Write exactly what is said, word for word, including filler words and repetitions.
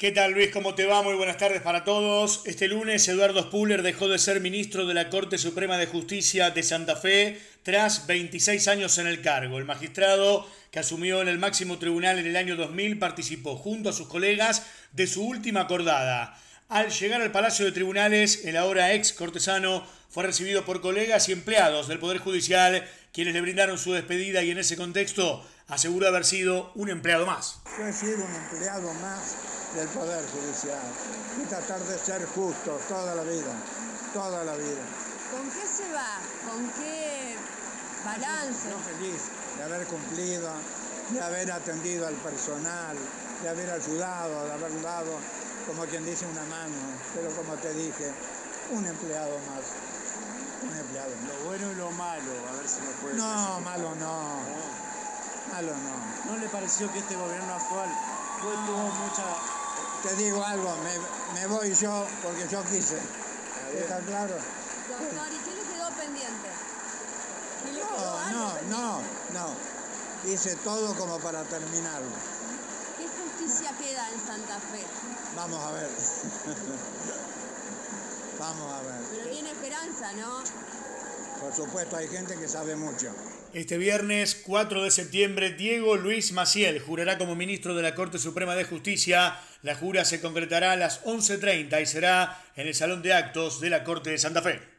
¿Qué tal, Luis? ¿Cómo te va? Muy buenas tardes para todos. Este lunes, Eduardo Spuller dejó de ser ministro de la Corte Suprema de Justicia de Santa Fe tras veintiséis años en el cargo. El magistrado, que asumió en el máximo tribunal en el año dos mil, participó junto a sus colegas de su última acordada. Al llegar al Palacio de Tribunales, el ahora ex cortesano fue recibido por colegas y empleados del Poder Judicial, quienes le brindaron su despedida, y en ese contexto aseguró haber sido un empleado más. Yo he sido un empleado más del Poder Judicial y tratar de ser justo toda la vida, toda la vida. ¿Con qué se va? ¿Con qué balance? Yo feliz de haber cumplido, de haber atendido al personal, de haber ayudado, de haber dado, como quien dice, una mano, pero como te dije, un empleado más, un empleado más. Lo bueno y lo malo, a ver si me puedes No, decir. malo no, malo no. ¿No le pareció que este gobierno actual fue, tuvo mucha... Te digo algo, me, me voy yo porque yo quise. ¿Está claro? Doctor, ¿y qué le quedó pendiente? ¿Y le quedó No, algo no, pendiente? no, no. Hice todo como para terminarlo. ¿Qué justicia queda en Santa Fe? Vamos a ver. Vamos a ver. Pero tiene esperanza, ¿no? Por supuesto, hay gente que sabe mucho. Este viernes cuatro de septiembre, Diego Luis Maciel jurará como ministro de la Corte Suprema de Justicia. La jura se concretará a las once treinta y será en el Salón de Actos de la Corte de Santa Fe.